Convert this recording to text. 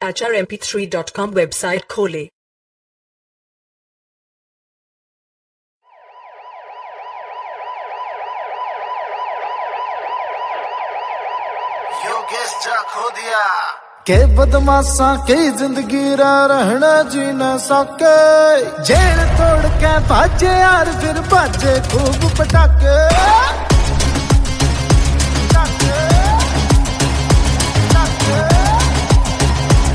acharmp3.com website खोले। योगेश जा खो दिया के बदमाशा के जिंदगी रहना जी न सके, जेल तोड़ के भाजे यार फिर बाजे खूब पटाके।